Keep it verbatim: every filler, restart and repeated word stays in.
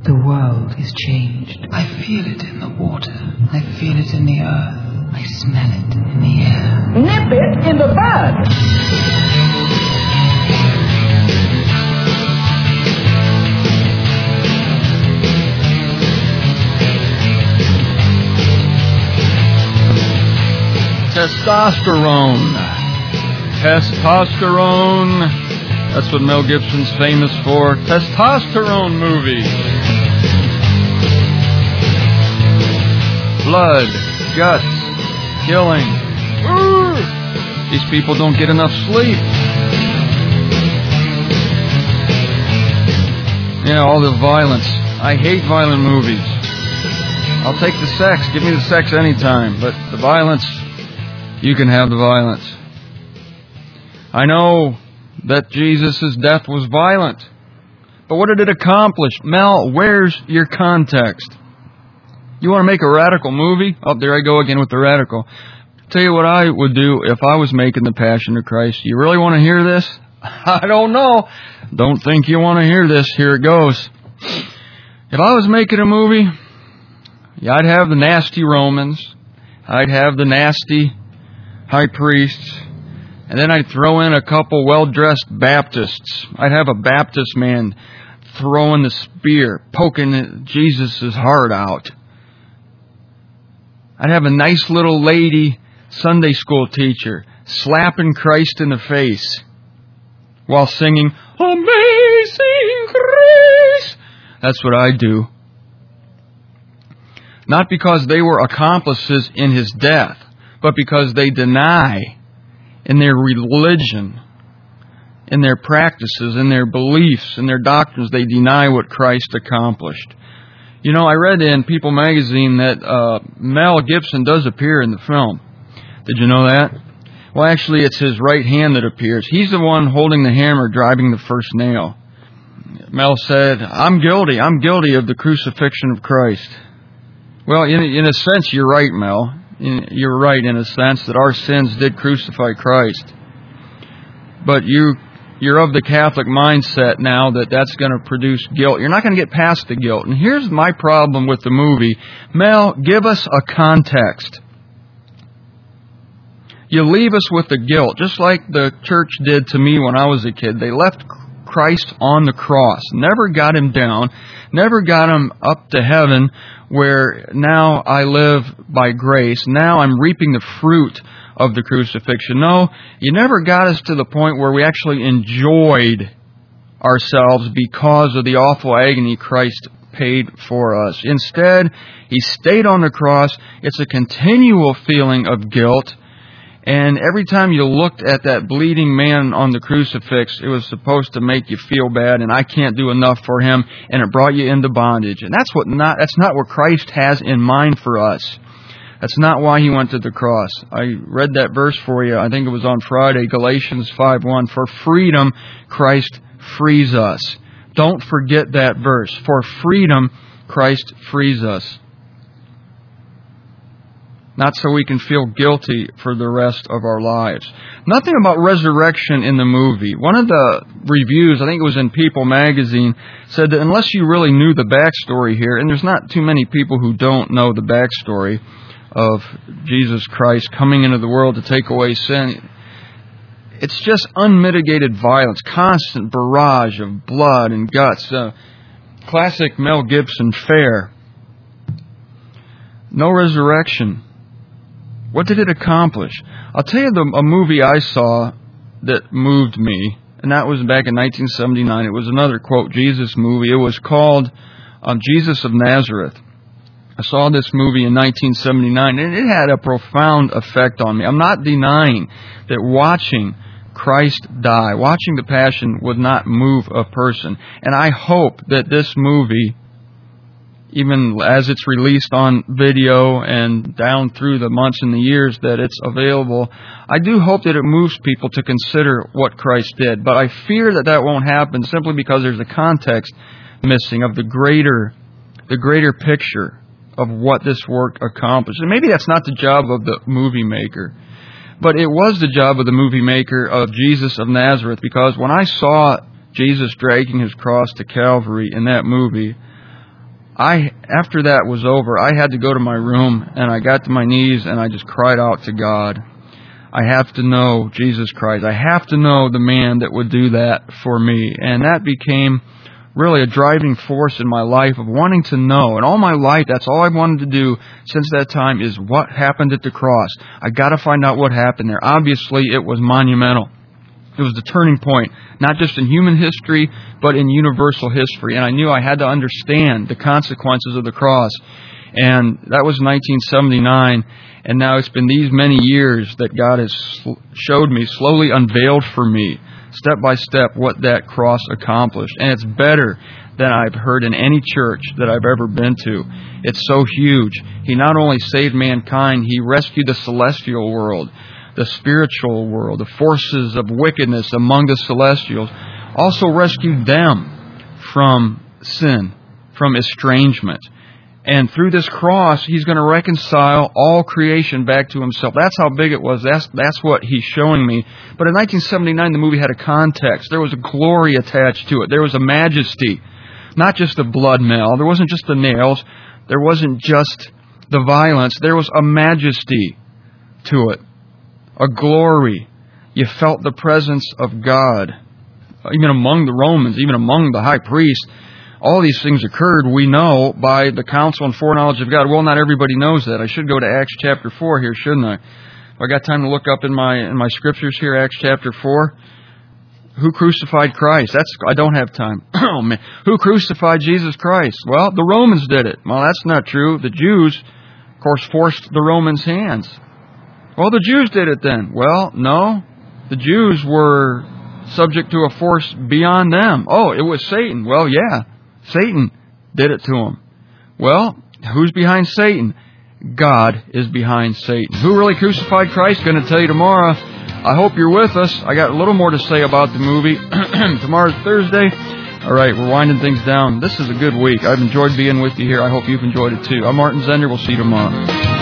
The world is changed. I feel it in the water. I feel it in the earth. I smell it in the air. Nip it in the bud. Testosterone. Testosterone. That's what Mel Gibson's famous for. Testosterone movie. Blood, guts, killing. Ooh. These people don't get enough sleep. Yeah, all the violence. I hate violent movies. I'll take the sex. Give me the sex anytime. But the violence, you can have the violence. I know that Jesus' death was violent. But what did it accomplish? Mel, where's your context? You want to make a radical movie? Oh, there I go again with the radical. Tell you what I would do if I was making The Passion of Christ. You really want to hear this? I don't know. Don't think you want to hear this. Here it goes. If I was making a movie, yeah, I'd have the nasty Romans. I'd have the nasty high priests. And then I'd throw in a couple well-dressed Baptists. I'd have a Baptist man throwing the spear, poking Jesus' heart out. I'd have a nice little lady Sunday school teacher slapping Christ in the face while singing, Amazing Grace. That's what I'd do. Not because they were accomplices in His death, but because they deny in their religion, in their practices, in their beliefs, in their doctrines, they deny what Christ accomplished. You know, I read in People magazine that uh, Mel Gibson does appear in the film. Did you know that? Well, actually, it's his right hand that appears. He's the one holding the hammer, driving the first nail. Mel said, I'm guilty. I'm guilty of the crucifixion of Christ. Well, in, in a sense, you're right, Mel. You're right in a sense that our sins did crucify Christ. But you, you're of the Catholic mindset now that that's going to produce guilt. You're not going to get past the guilt. And here's my problem with the movie. Mel, give us a context. You leave us with the guilt, just like the church did to me when I was a kid. They left Christ on the cross, never got Him down, never got Him up to heaven, where now I live by grace. Now I'm reaping the fruit of the crucifixion. No, you never got us to the point where we actually enjoyed ourselves because of the awful agony Christ paid for us. Instead, He stayed on the cross. It's a continual feeling of guilt. And every time you looked at that bleeding man on the crucifix, it was supposed to make you feel bad, and I can't do enough for him, and it brought you into bondage. And that's what not that's not what Christ has in mind for us. That's not why He went to the cross. I read that verse for you. I think it was on Friday, Galatians five one. For freedom, Christ frees us. Don't forget that verse. For freedom, Christ frees us. Not so we can feel guilty for the rest of our lives. Nothing about resurrection in the movie. One of the reviews, I think it was in People magazine, said that unless you really knew the backstory here, and there's not too many people who don't know the backstory of Jesus Christ coming into the world to take away sin, it's just unmitigated violence, constant barrage of blood and guts. Uh, classic Mel Gibson fare. No resurrection. What did it accomplish? I'll tell you the, a movie I saw that moved me, and that was back in nineteen seventy-nine. It was another, quote, Jesus movie. It was called um, Jesus of Nazareth. I saw this movie in nineteen seventy-nine, and it had a profound effect on me. I'm not denying that watching Christ die, watching the Passion would not move a person. And I hope that this movie, even as it's released on video and down through the months and the years that it's available, I do hope that it moves people to consider what Christ did. But I fear that that won't happen simply because there's a context missing of the greater, the greater picture of what this work accomplished. And maybe that's not the job of the movie maker, but it was the job of the movie maker of Jesus of Nazareth, because when I saw Jesus dragging His cross to Calvary in that movie, I, after that was over, I had to go to my room, and I got to my knees, and I just cried out to God. I have to know Jesus Christ. I have to know the man that would do that for me. And that became really a driving force in my life of wanting to know. And all my life, that's all I wanted to do since that time is what happened at the cross. I got to find out what happened there. Obviously, it was monumental. It was the turning point, not just in human history, but in universal history. And I knew I had to understand the consequences of the cross. And that was nineteen seventy-nine. And now it's been these many years that God has showed me, slowly unveiled for me, step by step, what that cross accomplished. And it's better than I've heard in any church that I've ever been to. It's so huge. He not only saved mankind, He rescued the celestial world, the spiritual world, the forces of wickedness among the celestials, also rescued them from sin, from estrangement. And through this cross, He's going to reconcile all creation back to Himself. That's how big it was. That's that's what He's showing me. But in nineteen seventy-nine, the movie had a context. There was a glory attached to it. There was a majesty. Not just the blood meal. There wasn't just the nails. There wasn't just the violence. There was a majesty to it. A glory. You felt the presence of God. Even among the Romans, even among the high priests, all these things occurred, we know, by the counsel and foreknowledge of God. Well, not everybody knows that. I should go to Acts chapter four here, shouldn't I? I got time to look up in my in my scriptures here, Acts chapter four. Who crucified Christ? That's I don't have time. Oh man, who crucified Jesus Christ? Well, the Romans did it. Well, that's not true. The Jews, of course, forced the Romans' hands. Well, the Jews did it then. Well, no. The Jews were subject to a force beyond them. Oh, it was Satan. Well, yeah. Satan did it to them. Well, who's behind Satan? God is behind Satan. Who really crucified Christ? Going to tell you tomorrow. I hope you're with us. I got a little more to say about the movie. Tomorrow's Thursday. All right, we're winding things down. This is a good week. I've enjoyed being with you here. I hope you've enjoyed it too. I'm Martin Zender. We'll see you tomorrow.